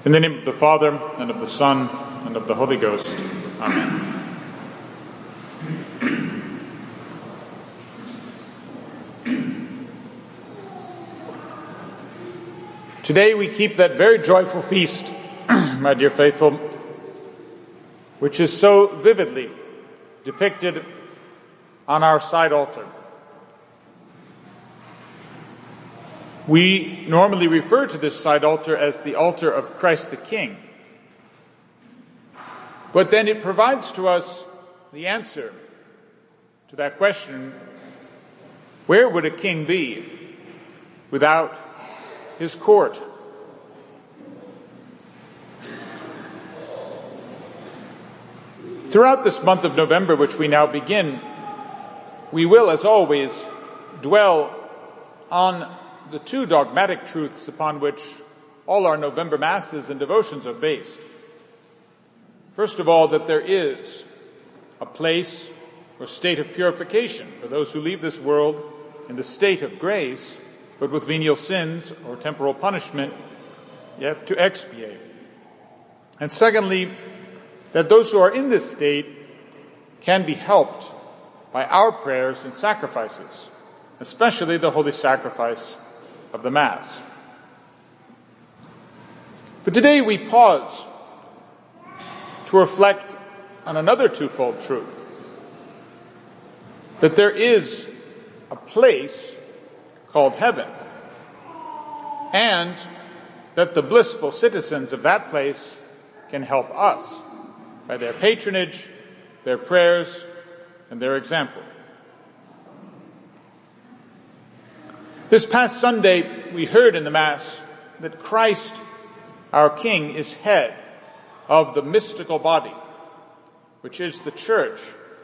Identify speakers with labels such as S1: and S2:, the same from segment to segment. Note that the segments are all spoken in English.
S1: In the name of the Father, and of the Son, and of the Holy Ghost. Amen. Today we keep that very joyful feast, my dear faithful, which is so vividly depicted on our side altar. We normally refer to this side altar as the altar of Christ the King. But then it provides to us the answer to that question: where would a king be without his court? Throughout this month of November, which we now begin, we will, as always, dwell on the two dogmatic truths upon which all our November Masses and devotions are based. First of all, that there is a place or state of purification for those who leave this world in the state of grace, but with venial sins or temporal punishment yet to expiate. And secondly, that those who are in this state can be helped by our prayers and sacrifices, especially the holy sacrifice of the Mass. But today we pause to reflect on another twofold truth: that there is a place called heaven, and that the blissful citizens of that place can help us by their patronage, their prayers, and their example. This past Sunday, we heard in the Mass that Christ, our King, is head of the mystical body, which is the Church.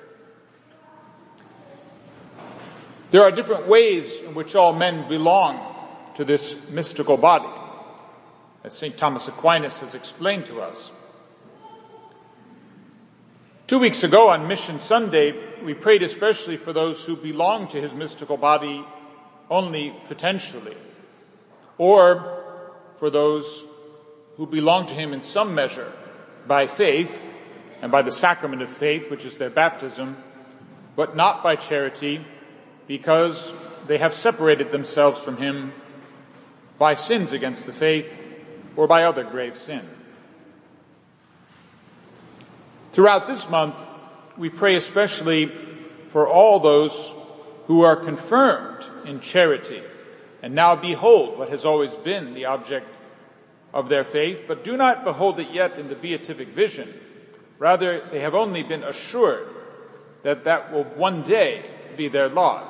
S1: There are different ways in which all men belong to this mystical body, as St. Thomas Aquinas has explained to us. 2 weeks ago on Mission Sunday, we prayed especially for those who belong to his mystical body only potentially, or for those who belong to him in some measure by faith and by the sacrament of faith, which is their baptism, but not by charity, because they have separated themselves from him by sins against the faith or by other grave sin. Throughout this month, we pray especially for all those who are confirmed in charity and now behold what has always been the object of their faith, but do not behold it yet in the beatific vision. Rather, they have only been assured that that will one day be their lot.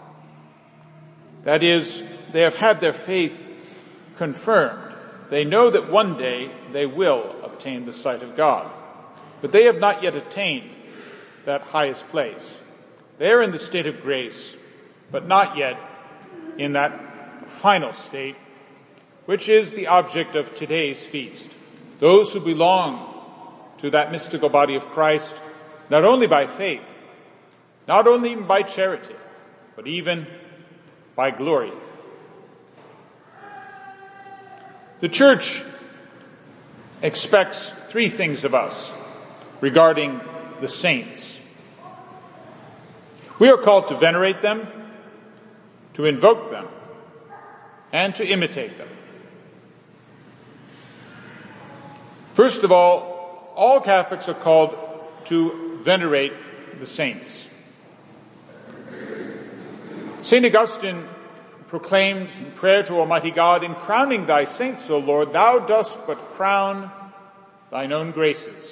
S1: That is, they have had their faith confirmed. They know that one day they will obtain the sight of God. But they have not yet attained that highest place. They are in the state of grace, but not yet in that final state, which is the object of today's feast. Those who belong to that mystical body of Christ, not only by faith, not only by charity, but even by glory. The Church expects three things of us regarding the saints. We are called to venerate them, to invoke them, and to imitate them. First of all Catholics are called to venerate the saints. St. Augustine proclaimed in prayer to Almighty God, "In crowning thy saints, O Lord, thou dost but crown thine own graces."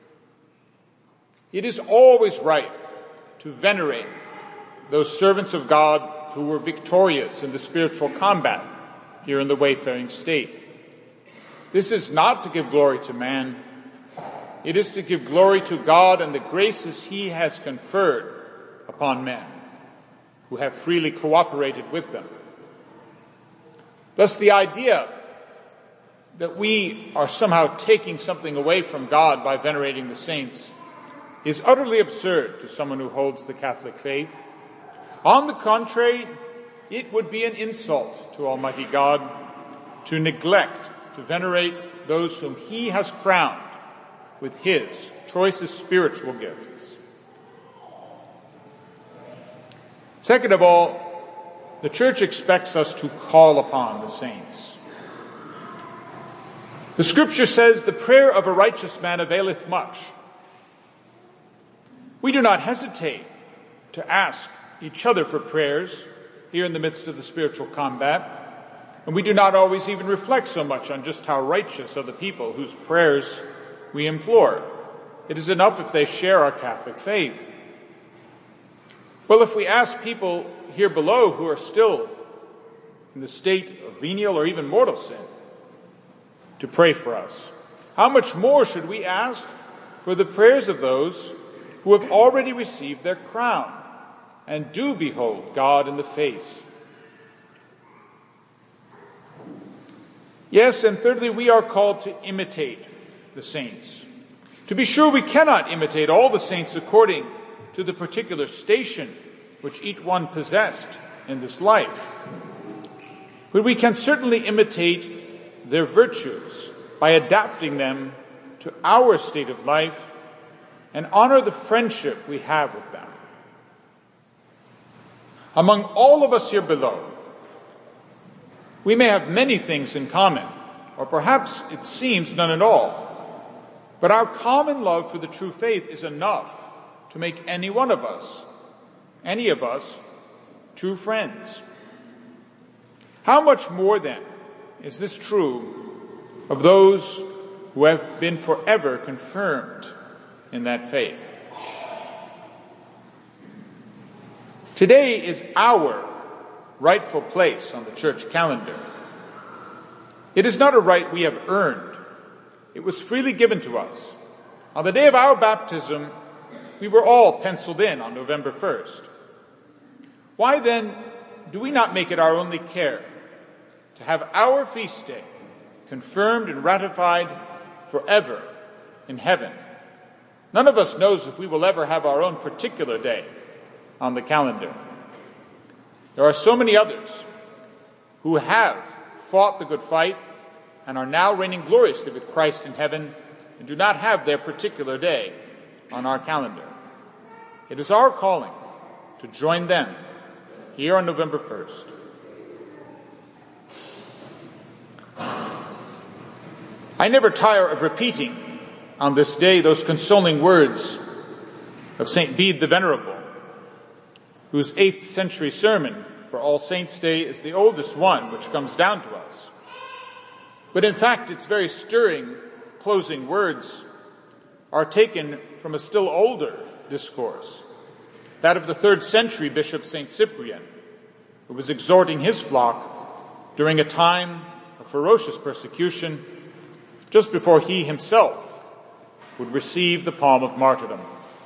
S1: It is always right to venerate those servants of God who were victorious in the spiritual combat here in the wayfaring state. This is not to give glory to man. It is to give glory to God and the graces he has conferred upon men who have freely cooperated with them. Thus, the idea that we are somehow taking something away from God by venerating the saints is utterly absurd to someone who holds the Catholic faith. On the contrary, it would be an insult to Almighty God to neglect to venerate those whom he has crowned with his choicest spiritual gifts. Second of all, the Church expects us to call upon the saints. The Scripture says, "The prayer of a righteous man availeth much." We do not hesitate to ask each other for prayers here in the midst of the spiritual combat, and we do not always even reflect so much on just how righteous are the people whose prayers we implore. It is enough if they share our Catholic faith. Well, if we ask people here below who are still in the state of venial or even mortal sin to pray for us, how much more should we ask for the prayers of those who have already received their crown and do behold God in the face? Yes, and thirdly, we are called to imitate the saints. To be sure, we cannot imitate all the saints according to the particular station which each one possessed in this life. But we can certainly imitate their virtues by adapting them to our state of life and honor the friendship we have with them. Among all of us here below, we may have many things in common, or perhaps it seems none at all. But our common love for the true faith is enough to make any of us, true friends. How much more, then, is this true of those who have been forever confirmed in that faith? Today is our rightful place on the church calendar. It is not a right we have earned. It was freely given to us. On the day of our baptism, we were all penciled in on November 1st. Why then do we not make it our only care to have our feast day confirmed and ratified forever in heaven? None of us knows if we will ever have our own particular day on the calendar. There are so many others who have fought the good fight and are now reigning gloriously with Christ in heaven and do not have their particular day on our calendar. It is our calling to join them here on November 1st. I never tire of repeating on this day those consoling words of St. Bede the Venerable, whose 8th century sermon for All Saints' Day is the oldest one which comes down to us. But in fact, its very stirring closing words are taken from a still older discourse, that of the 3rd century Bishop St. Cyprian, who was exhorting his flock during a time of ferocious persecution just before he himself would receive the palm of martyrdom.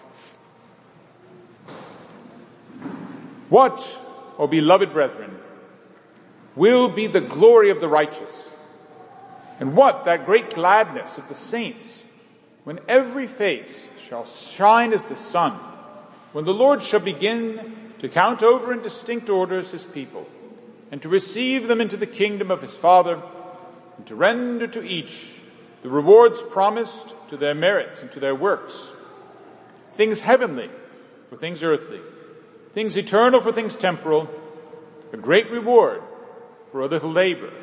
S1: What, O beloved brethren, will be the glory of the righteous? And what that great gladness of the saints, when every face shall shine as the sun, when the Lord shall begin to count over in distinct orders his people, and to receive them into the kingdom of his Father, and to render to each the rewards promised to their merits and to their works, things heavenly for things earthly, things eternal for things temporal, a great reward for a little labor.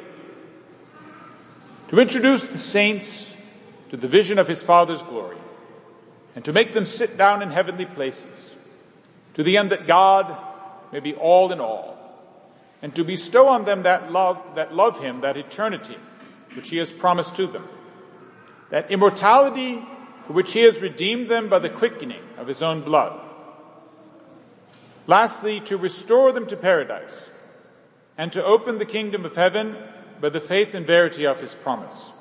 S1: To introduce the saints to the vision of his Father's glory, and to make them sit down in heavenly places, to the end that God may be all in all, and to bestow on them that love him, that eternity which he has promised to them, that immortality for which he has redeemed them by the quickening of his own blood. Lastly, to restore them to paradise, and to open the kingdom of heaven by the faith and verity of his promise.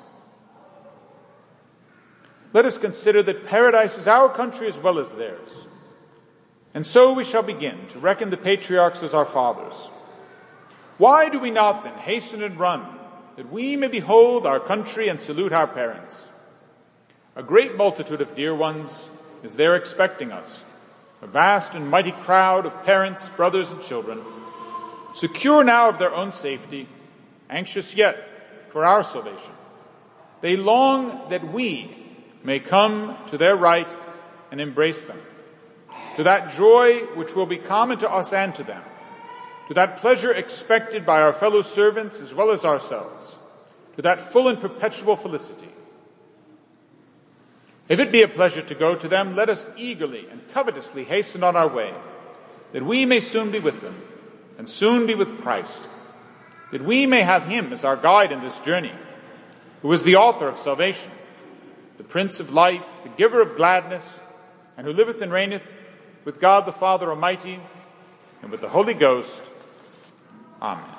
S1: Let us consider that paradise is our country as well as theirs. And so we shall begin to reckon the patriarchs as our fathers. Why do we not then hasten and run, that we may behold our country and salute our parents? A great multitude of dear ones is there expecting us, a vast and mighty crowd of parents, brothers, and children, secure now of their own safety, anxious yet for our salvation, They long that we may come to their right and embrace them, to that joy which will be common to us and to them, to that pleasure expected by our fellow servants as well as ourselves, to that full and perpetual felicity. If it be a pleasure to go to them, let us eagerly and covetously hasten on our way, that we may soon be with them and soon be with Christ, that we may have him as our guide in this journey, who is the author of salvation, the Prince of life, the giver of gladness, and who liveth and reigneth with God the Father Almighty and with the Holy Ghost. Amen.